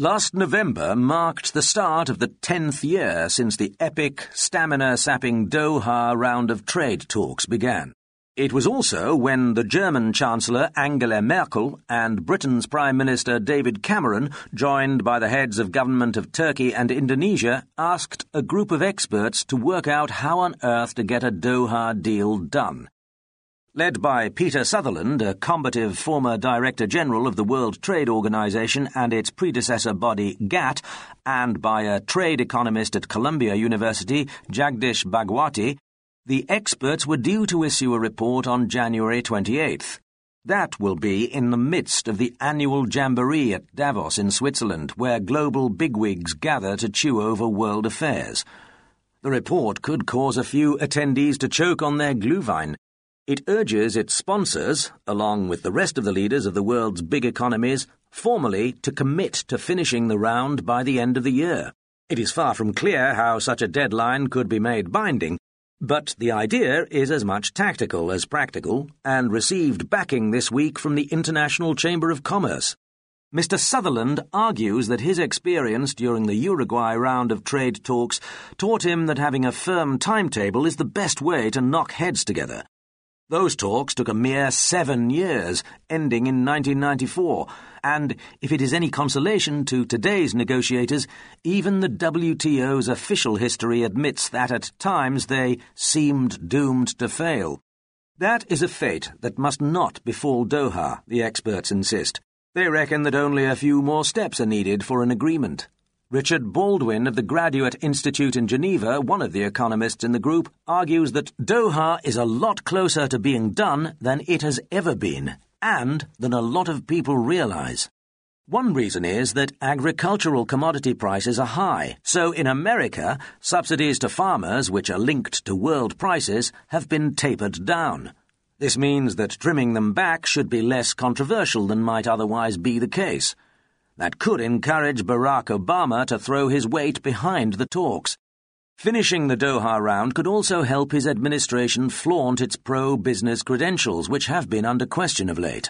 Last November marked the start of the 10th year since the epic, stamina-sapping Doha round of trade talks began. It was also when the German Chancellor Angela Merkel and Britain's Prime Minister David Cameron, joined by the heads of government of Turkey and Indonesia, asked a group of experts to work out how on earth to get a Doha deal done. Led by Peter Sutherland, a combative former Director General of the World Trade Organization and its predecessor body GATT, and by a trade economist at Columbia University, Jagdish Bhagwati, the experts were due to issue a report on January 28th. That will be in the midst of the annual jamboree at Davos in Switzerland, where global bigwigs gather to chew over world affairs. The report could cause a few attendees to choke on their Glühwein. It urges its sponsors, along with the rest of the leaders of the world's big economies, formally to commit to finishing the round by the end of the year. It is far from clear how such a deadline could be made binding, but the idea is as much tactical as practical and received backing this week from the International Chamber of Commerce. Mr. Sutherland argues that his experience during the Uruguay round of trade talks taught him that having a firm timetable is the best way to knock heads together. Those talks took a mere 7 years, ending in 1994, and if it is any consolation to today's negotiators, even the WTO's official history admits that at times they seemed doomed to fail. That is a fate that must not befall Doha, the experts insist. They reckon that only a few more steps are needed for an agreement. Richard Baldwin of the Graduate Institute in Geneva, one of the economists in the group, argues that Doha is a lot closer to being done than it has ever been, and than a lot of people realize. One reason is that agricultural commodity prices are high, so in America, subsidies to farmers, which are linked to world prices, have been tapered down. This means that trimming them back should be less controversial than might otherwise be the case. That could encourage Barack Obama to throw his weight behind the talks. Finishing the Doha round could also help his administration flaunt its pro-business credentials, which have been under question of late.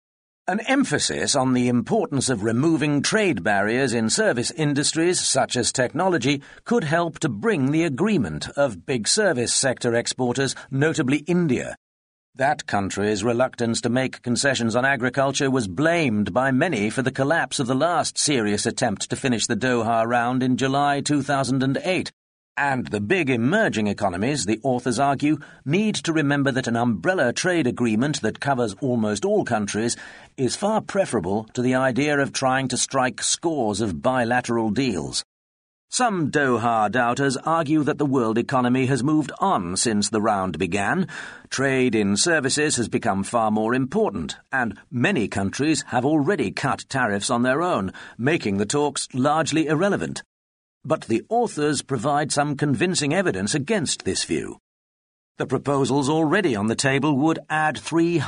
An emphasis on the importance of removing trade barriers in service industries, such as technology, could help to bring the agreement of big service sector exporters, notably India. That country's reluctance to make concessions on agriculture was blamed by many for the collapse of the last serious attempt to finish the Doha round in July 2008. And the big emerging economies, the authors argue, need to remember that an umbrella trade agreement that covers almost all countries is far preferable to the idea of trying to strike scores of bilateral deals. Some Doha doubters argue that the world economy has moved on since the round began. Trade in services has become far more important, and many countries have already cut tariffs on their own, making the talks largely irrelevant. But the authors provide some convincing evidence against this view. The proposals already on the table would add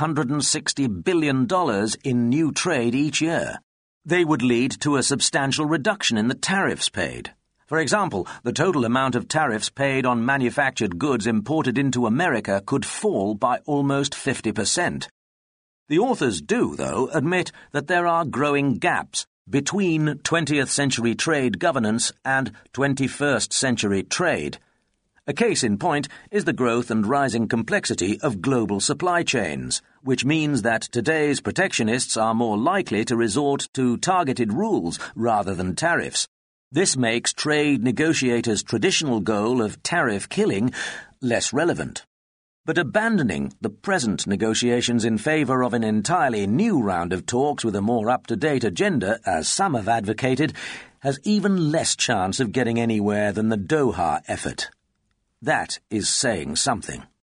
$360 billion in new trade each year. They would lead to a substantial reduction in the tariffs paid. For example, the total amount of tariffs paid on manufactured goods imported into America could fall by almost 50%. The authors do, though, admit that there are growing gaps between 20th century trade governance and 21st century trade. A case in point is the growth and rising complexity of global supply chains, which means that today's protectionists are more likely to resort to targeted rules rather than tariffs. This makes trade negotiators' traditional goal of tariff killing less relevant. But abandoning the present negotiations in favour of an entirely new round of talks with a more up-to-date agenda, as some have advocated, has even less chance of getting anywhere than the Doha effort. That is saying something.